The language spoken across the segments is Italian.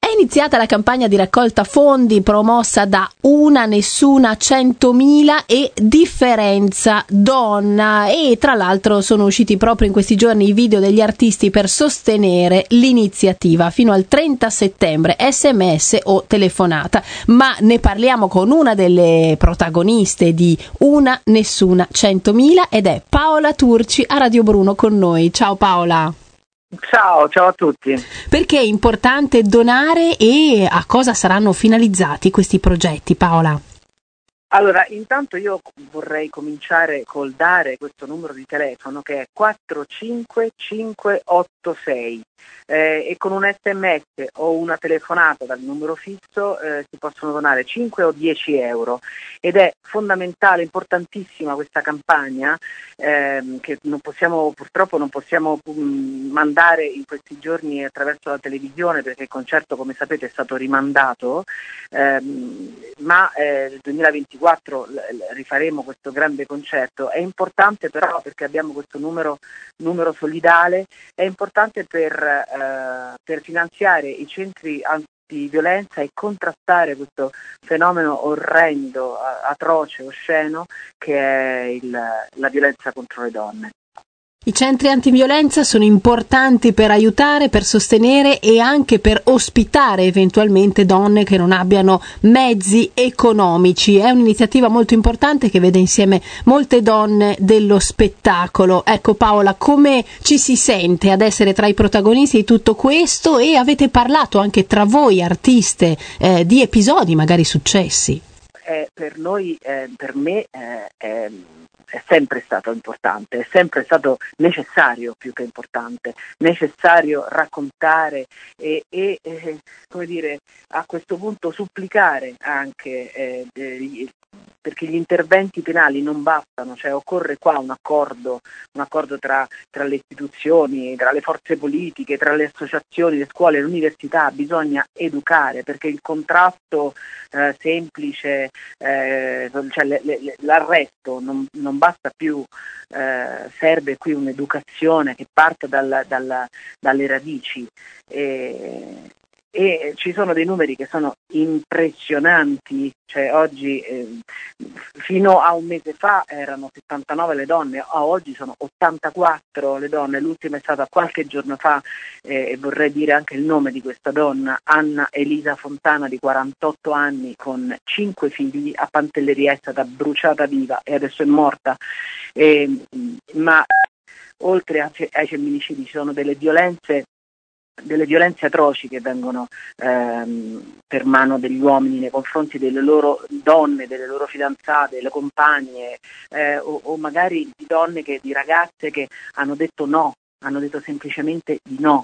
È iniziata la campagna di raccolta fondi promossa da Una Nessuna 100.000 e Differenza Donna, e tra l'altro sono usciti proprio in questi giorni i video degli artisti per sostenere l'iniziativa fino al 30 settembre, SMS o telefonata. Ma ne parliamo con una delle protagoniste di Una Nessuna 100.000 ed è Paola Turci a Radio Bruno con noi. Ciao Paola. Ciao a tutti. Perché è importante donare e a cosa saranno finalizzati questi progetti, Paola? Allora, intanto io vorrei cominciare col dare questo numero di telefono che è 45586 e con un SMS o una telefonata dal numero fisso si possono donare 5 o 10 euro ed è fondamentale, importantissima questa campagna che purtroppo non possiamo mandare in questi giorni attraverso la televisione perché il concerto, come sapete, è stato rimandato, ma nel 2024 rifaremo questo grande concerto. È importante però perché abbiamo questo numero solidale, è importante per finanziare i centri antiviolenza e contrastare questo fenomeno orrendo, atroce, osceno che è la violenza contro le donne. I centri antiviolenza sono importanti per aiutare, per sostenere e anche per ospitare eventualmente donne che non abbiano mezzi economici. È un'iniziativa molto importante che vede insieme molte donne dello spettacolo. Ecco Paola, come ci si sente ad essere tra i protagonisti di tutto questo, e avete parlato anche tra voi artiste di episodi magari successi? Per noi, per me è sempre stato importante, è sempre stato necessario, più che importante, necessario raccontare e come dire, a questo punto supplicare anche perché gli interventi penali non bastano, cioè occorre qua un accordo tra le istituzioni, tra le forze politiche, tra le associazioni, le scuole, l'università. Bisogna educare perché il contrasto semplice, cioè l'arresto non basta più, serve qui un'educazione che parta dalle radici. E ci sono dei numeri che sono impressionanti, cioè oggi fino a un mese fa erano 79 le donne, oggi sono 84 le donne, l'ultima è stata qualche giorno fa e vorrei dire anche il nome di questa donna, Anna Elisa Fontana, di 48 anni con 5 figli, a Pantelleria è stata bruciata viva e adesso è morta, ma oltre ai femminicidi ci sono delle violenze atroci che vengono per mano degli uomini nei confronti delle loro donne, delle loro fidanzate, le compagne, o magari di ragazze che hanno detto no, hanno detto semplicemente di no.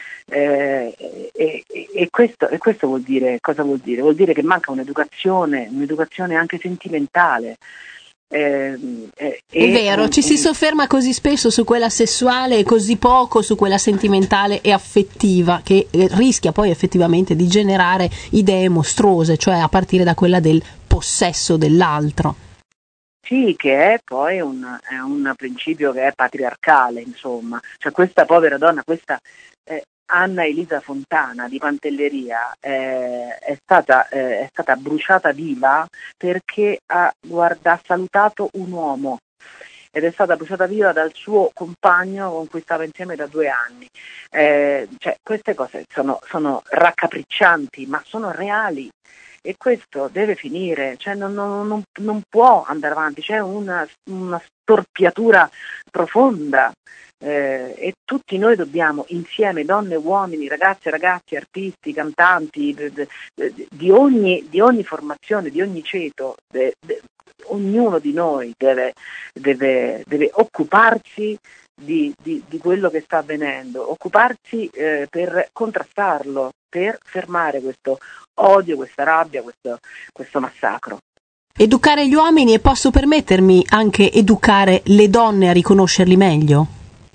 E questo vuol dire, cosa vuol dire? Vuol dire che manca un'educazione anche sentimentale. È vero, ci si sofferma così spesso su quella sessuale e così poco su quella sentimentale e affettiva, che rischia poi effettivamente di generare idee mostruose, cioè a partire da quella del possesso dell'altro. Sì, che è poi è un principio che è patriarcale, insomma. Cioè questa povera donna, questa Anna Elisa Fontana di Pantelleria è stata bruciata viva perché ha salutato un uomo ed è stata bruciata viva dal suo compagno con cui stava insieme da 2 anni. Cioè, queste cose sono raccapriccianti, ma sono reali. E questo deve finire, cioè non può andare avanti, c'è una storpiatura profonda e tutti noi dobbiamo insieme, donne, uomini, ragazze, ragazzi, artisti, cantanti, di ogni formazione, di ogni ceto, ognuno di noi deve occuparsi di quello che sta avvenendo, occuparsi per contrastarlo, per fermare questo odio, questa rabbia, questo massacro. Educare gli uomini, e posso permettermi anche educare le donne a riconoscerli meglio?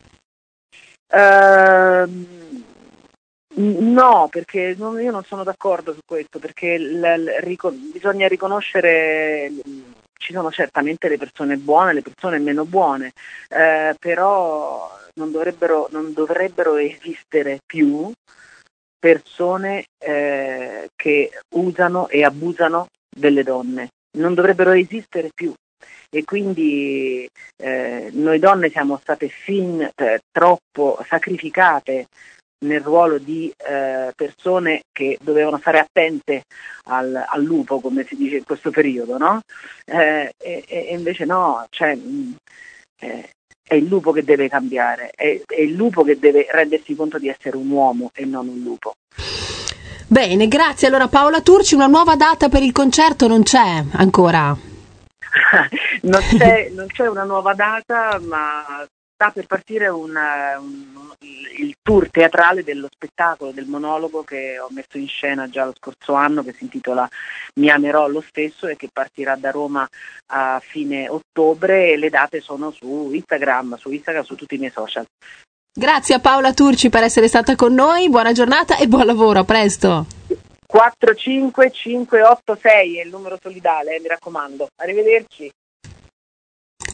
No, perché io non sono d'accordo su questo, perché bisogna riconoscere, ci sono certamente le persone buone, le persone meno buone, però non dovrebbero esistere più persone che usano e abusano delle donne, non dovrebbero esistere più. E quindi noi donne siamo state fin troppo sacrificate nel ruolo di persone che dovevano stare attente al lupo, come si dice in questo periodo, no? E invece no, cioè, è il lupo che deve cambiare, è il lupo che deve rendersi conto di essere un uomo e non un lupo. Bene, grazie. Allora Paola Turci, una nuova data per il concerto non c'è ancora? non c'è una nuova data, ma sta per partire il tour teatrale dello spettacolo, del monologo che ho messo in scena già lo scorso anno, che si intitola Mi amerò lo stesso e che partirà da Roma a fine ottobre, e le date sono su Instagram, su tutti i miei social. Grazie a Paola Turci per essere stata con noi, buona giornata e buon lavoro, a presto. 45586 è il numero solidale, mi raccomando. Arrivederci.